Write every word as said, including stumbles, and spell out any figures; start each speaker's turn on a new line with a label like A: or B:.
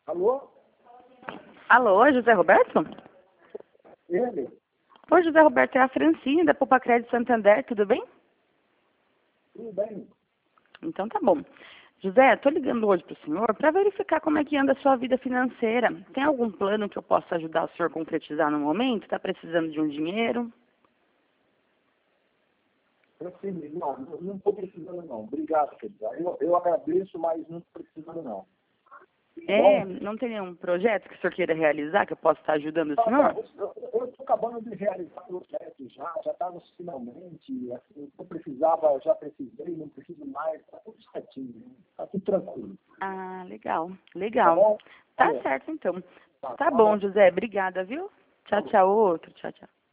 A: Alô?
B: Alô, José Roberto?
A: Ele?
B: Oi, José Roberto, é a Francine, da Poupa Crédito Santander, tudo bem?
A: Tudo bem?
B: Então tá bom. José, estou ligando hoje para o senhor para verificar como é que anda a sua vida financeira. Tem algum plano que eu possa ajudar o senhor a concretizar no momento? Está precisando de um dinheiro?
A: Assim, não, não estou precisando não. Obrigado, querido. Eu, eu agradeço, mas não estou precisando não.
B: É,
A: Bom,
B: não tem nenhum projeto que o senhor queira realizar que eu possa estar ajudando o
A: tá, tá,
B: senhor?
A: eu estou acabando de realizar o projeto já, já está nos finalmente, assim, eu precisava, já precisei, não preciso mais, está tudo certinho, está tudo tranquilo.
B: Ah, legal,
A: Tá
B: legal.
A: bom?
B: Tá
A: Alô?
B: certo então.
A: Tá,
B: Tá
A: tá bom.
B: bom, José, obrigada, viu? Tchau,
A: Alô.
B: tchau, outro, tchau, tchau.